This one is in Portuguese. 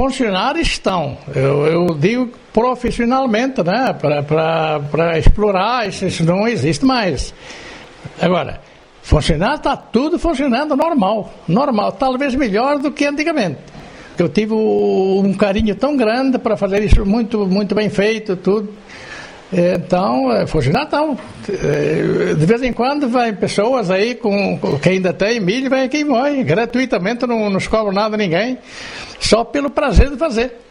funcionários estão, eu digo profissionalmente, né? Para explorar, isso não existe mais. Agora, funcionário está tudo funcionando normal, talvez melhor do que antigamente. Eu tive um carinho tão grande para fazer isso muito, muito bem feito, tudo. Então, funcionário estão. De vez em quando vem pessoas aí que ainda tem milho, vem aqui e morre gratuitamente, não cobra nada a ninguém, só pelo prazer de fazer.